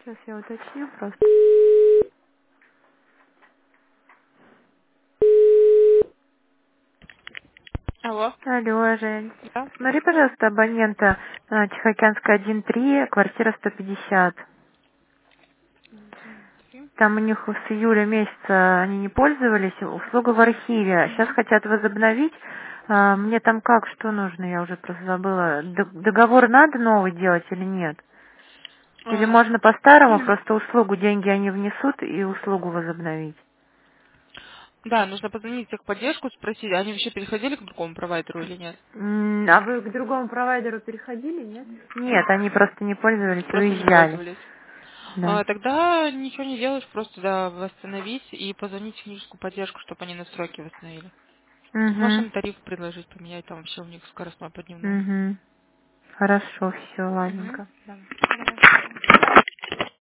Сейчас я уточню просто. Алло. Алло, Жень. Да? Смотри, пожалуйста, абонента Тихоокеанская 1-3, квартира 150. Там у них с июля месяца они не пользовались, услуга в архиве. Сейчас Мгм. хотят возобновить. Мне там как, что нужно, я уже просто забыла. Договор надо новый делать или нет? Или А, можно по-старому, просто услугу, деньги они внесут и услугу возобновить? Да, нужно позвонить в техподдержку, спросить, они вообще переходили к другому провайдеру или нет? А вы к другому провайдеру переходили, нет? Нет, они просто не пользовались, Просто не уезжали. пользовались. Да. Тогда ничего не делаешь, просто да, восстановить и позвонить в техническую поддержку, чтобы они настройки восстановили. Угу. Машин тариф предложить поменять, там вообще у них скоростной по дневному. Угу. Хорошо, все, Мгм. ладненько. Да.